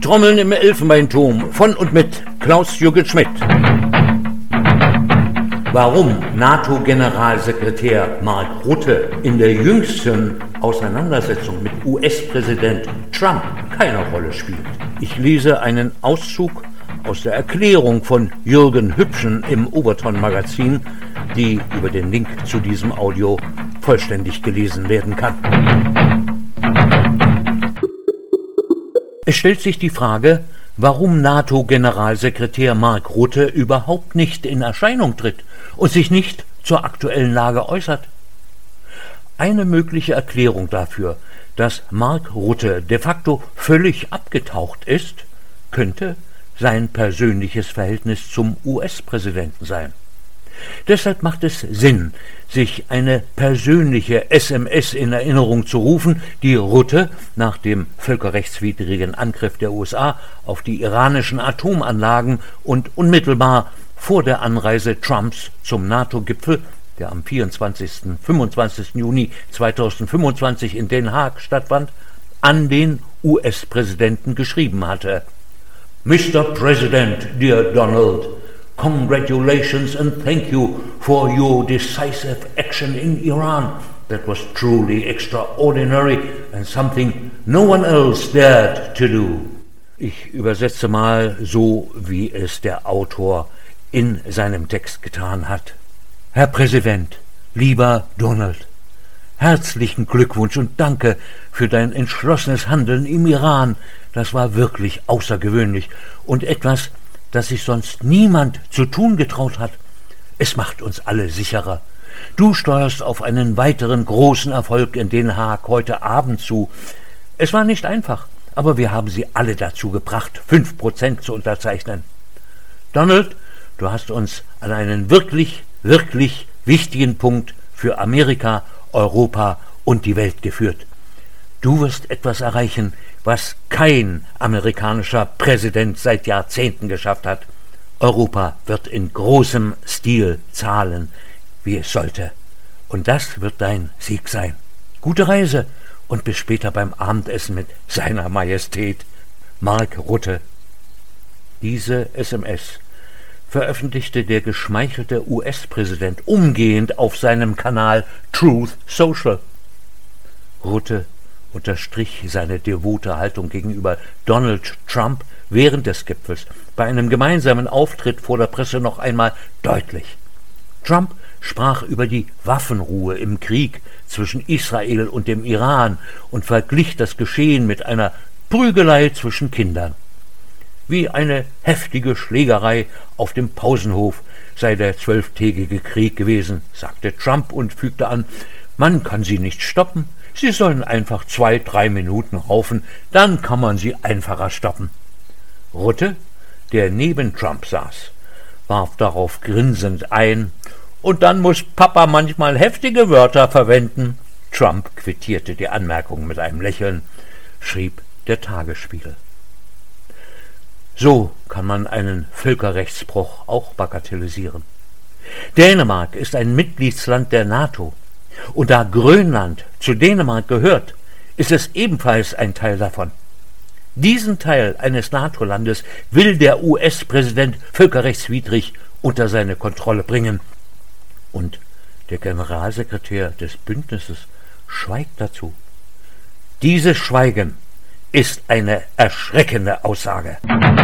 Trommeln im Elfenbeinturm von und mit Klaus-Jürgen Schmidt. Warum NATO-Generalsekretär Mark Rutte in der jüngsten Auseinandersetzung mit US-Präsident Trump keine Rolle spielt. Ich lese einen Auszug aus der Erklärung von Jürgen Hübschen im Overton-Magazin, die über den Link zu diesem Audio vollständig gelesen werden kann. Es stellt sich die Frage, warum NATO-Generalsekretär Mark Rutte überhaupt nicht in Erscheinung tritt und sich nicht zur aktuellen Lage äußert. Eine mögliche Erklärung dafür, dass Mark Rutte de facto völlig abgetaucht ist, könnte sein persönliches Verhältnis zum US-Präsidenten sein. Deshalb macht es Sinn, sich eine persönliche SMS in Erinnerung zu rufen, die Rutte nach dem völkerrechtswidrigen Angriff der USA auf die iranischen Atomanlagen und unmittelbar vor der Anreise Trumps zum NATO-Gipfel, der am 24. und 25. Juni 2025 in Den Haag stattfand, an den US-Präsidenten geschrieben hatte. Mr. President, dear Donald, congratulations and thank you for your decisive action in Iran. That was truly extraordinary and something no one else dared to do. Ich übersetze mal so, wie es der Autor in seinem Text getan hat. Herr Präsident, lieber Donald, herzlichen Glückwunsch und danke für dein entschlossenes Handeln im Iran. Das war wirklich außergewöhnlich und etwas, das sich sonst niemand zu tun getraut hat. Es macht uns alle sicherer. Du steuerst auf einen weiteren großen Erfolg in Den Haag heute Abend zu. Es war nicht einfach, aber wir haben sie alle dazu gebracht, 5% zu unterzeichnen. Donald, du hast uns an einen wirklich wichtigen Punkt für Amerika, Europa und die Welt geführt. Du wirst etwas erreichen, was kein amerikanischer Präsident seit Jahrzehnten geschafft hat. Europa wird in großem Stil zahlen, wie es sollte. Und das wird dein Sieg sein. Gute Reise und bis später beim Abendessen mit Seiner Majestät Mark Rutte. Diese SMS veröffentlichte der geschmeichelte US-Präsident umgehend auf seinem Kanal Truth Social. Rutte unterstrich seine devote Haltung gegenüber Donald Trump während des Gipfels bei einem gemeinsamen Auftritt vor der Presse noch einmal deutlich. Trump sprach über die Waffenruhe im Krieg zwischen Israel und dem Iran und verglich das Geschehen mit einer Prügelei zwischen Kindern. Wie eine heftige Schlägerei auf dem Pausenhof sei der 12-tägige Krieg gewesen, sagte Trump und fügte an, man kann sie nicht stoppen, sie sollen einfach 2-3 Minuten raufen, dann kann man sie einfacher stoppen. Rutte, der neben Trump saß, warf darauf grinsend ein, und dann muss Papa manchmal heftige Wörter verwenden. Trump quittierte die Anmerkung mit einem Lächeln, schrieb der Tagesspiegel. So kann man einen Völkerrechtsbruch auch bagatellisieren. Dänemark ist ein Mitgliedsland der NATO, und da Grönland zu Dänemark gehört, ist es ebenfalls ein Teil davon. Diesen Teil eines NATO-Landes will der US-Präsident völkerrechtswidrig unter seine Kontrolle bringen. Und der Generalsekretär des Bündnisses schweigt dazu. Dieses Schweigen ist eine erschreckende Aussage.